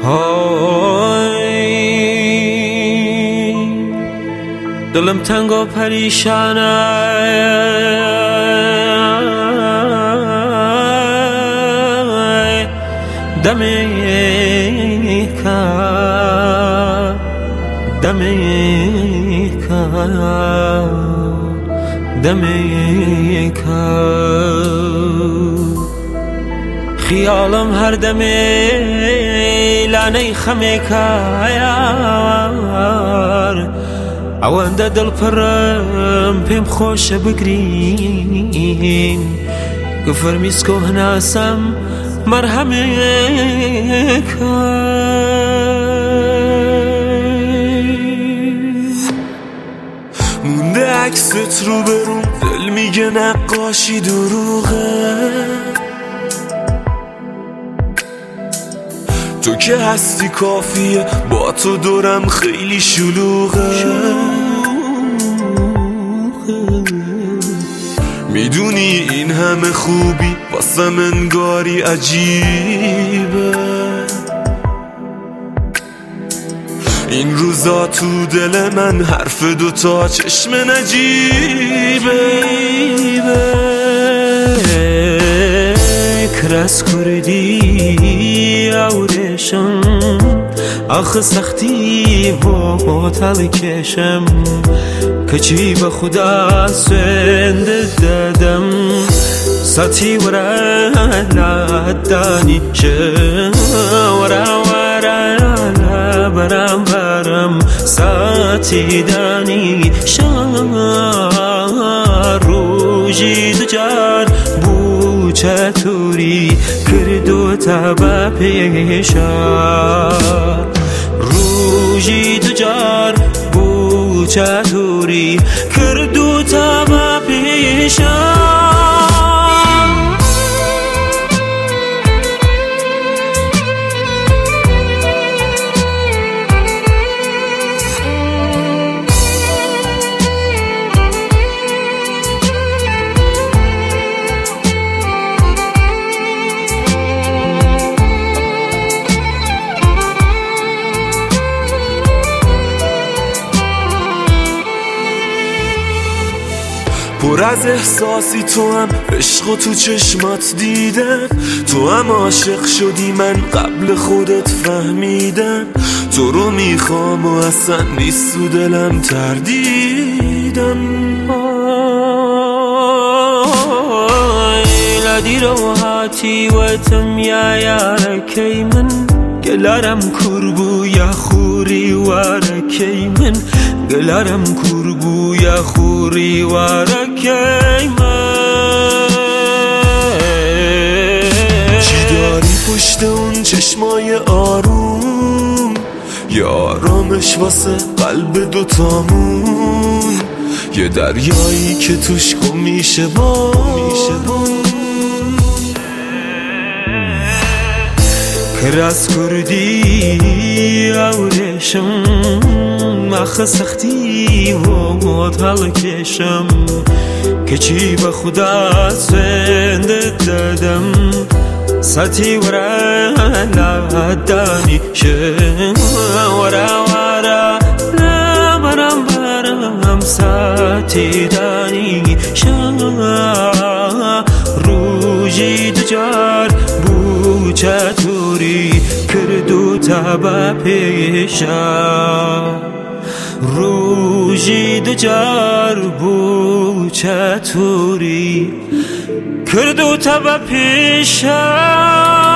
دلم تنگ و پریشانه دمی خیالم هر دمی لانه خمی کار اوانده دل پرم پیم خوش بگرین گفر میسکو هناسم مرهمه مونده عکست رو برون دل میگه نقاشی دروغه تو که هستی کافیه با تو دورم خیلی شلوغه میدونی این همه خوبی واسم انگاری عجیبه این روزا تو دل من حرف دوتا چشم نجیبه کرس کردی آورشم آخ سختی و تل کشم کچی به خدا سنده دادم ساتی ورا لادانی ورا برم ساتی دانی روژی دجار بو چطوری کردو تبا پیشا روژی دجار بو چطوری کردو تبا پیشا پر از احساسی تو هم عشق و تو چشمات دیدم تو هم عاشق شدی من قبل خودت فهمیدم تو رو میخوام و اصلا نیست تو دلم تردیدم لدی رو هاتی و تم یا یارکی من گلارم کربو یا خوری وارکی من گلارم کربو یا خوری وارکی من چی داری پشت اون چشمای آروم یا آرامش واسه قلب دوتامون یه دریایی که توش گم میشه با کرس کردی آورشم آخ سختی و تل کشم کچی به خدا سنده دادم ساتی ورا لادانی ورا برم ساتی دانی روژی دجار بو چطوری کردو تبا پیشا روژی دجار بو چطوری کردو تبا پیشا